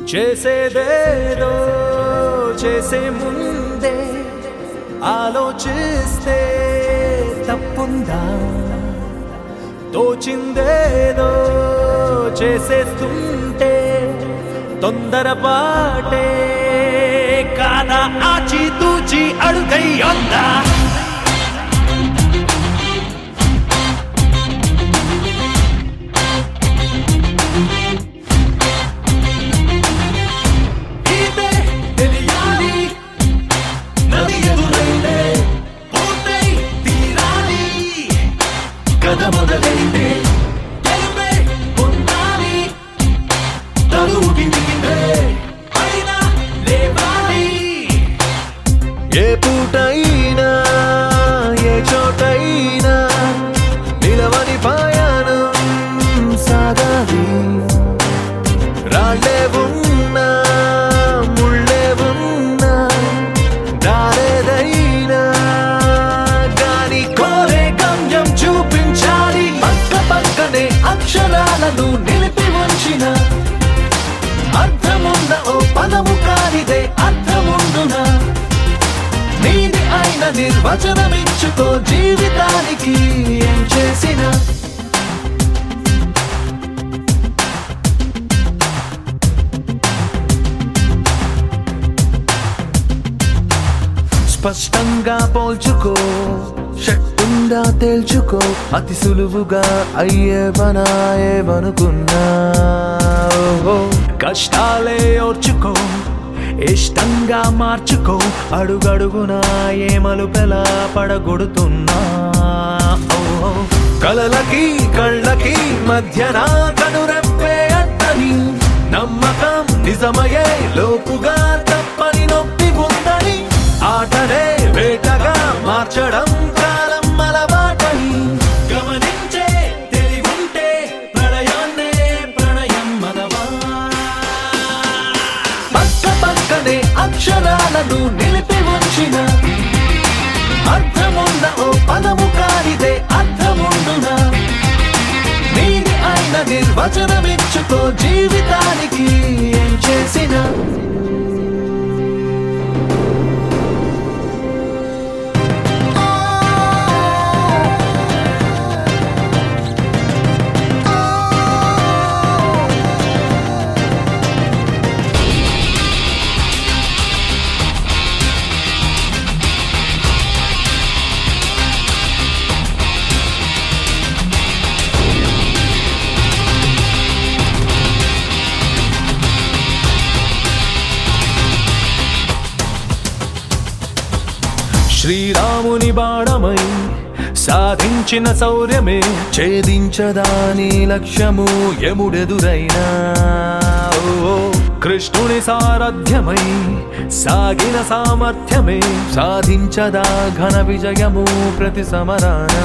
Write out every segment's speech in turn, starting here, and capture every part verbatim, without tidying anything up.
చేసేదేదో చేసే ముందే ఆలోచిస్తే తప్పుందా? తోచిందేదో చేసేస్తుంటే తొందరపాటే కాదా? ఆచి తూచి అడుగై ఉందా? మొదలైతే తెలుపే పొందాలి, తరువుకిందికిందే అయినా లేవాలి. ఏ పూటైనా ఏ చోటైనా నిలవని పయనం సాగాలి. రాళ్ళే ఉన్నా ముళ్ళే ఉన్నా దారేదైనా గాని కోరే గమ్యం చూపించాలి. పక్క పక్కనే అక్షరాలను నిలిపి ఉంచిన అర్థమున్న ఓ పదము కానిదే అర్థముండునా? నీది అయిన నిర్వచనమిచ్చుకో జీవితానికి ఏం చేసినా. స్పష్టంగా పోల్చుకో, శక్తుంగా తేల్చుకో, అతి సులువుగా అయ్యే పనాయేమనుకున్నా. కష్టాలే ఓర్చుకో, ఇష్టంగా మార్చుకో, అడుగడుగునా ఏ మలుపెలా పడగొడుతున్నా. కలలకి కళ్ళకి మధ్యన కనురెప్పే అట్టని నమ్మకం నిజమయ్యే లోపుగా తప్పని నొప్పి ఉందని ఆటనే వేటగా మార్చడం కాలం అలవాటని గమనించే తెలివుంటే ప్రళయాన్నే ప్రణయం మనవా. పక్క పక్కనే అక్షరాలను నిలిపి ఉంచిన అర్థమున్న ఓ పదము కానిదే అర్థముండునా? నీది అయిన నిర్వచనమిచ్చుకో జీవితానికి ఏం చేసినా. శ్రీరాముని బాణమై సాధించిన శౌర్యమే ఛేదించదాని లక్ష్యము యముడెదురైనా. కృష్ణుని సారథ్యమై సాగిన సామర్థ్యమే సాధించదా ఘన విజయము ప్రతి సమరానా.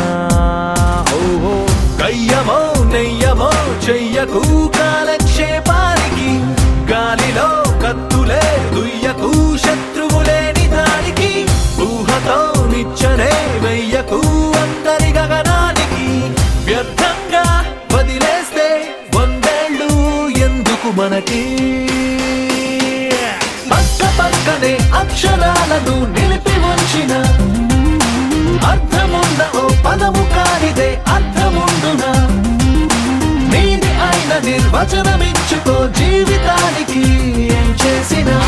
కయ్యమో నెయ్యమో చెయ్యకు కాలక్షేపానికి, గాలిలో కత్తులే దుయ్యకు శత్రువులేని దానికి, ఊహతో నిచ్చనే వెయ్యకు అందరి గగనానికి. వ్యర్థంగా వదిలేస్తే వందేళ్ళు ఎందుకు మనకి? పక్క పక్కనే అక్షరాలను నిలిపి ఉంచిన అర్థమున్న ఓ పదము కానిదే అర్థముండునా? నీది అయిన నిర్వచనమిచ్చుకో జీవితానికి ఏం చేసినా.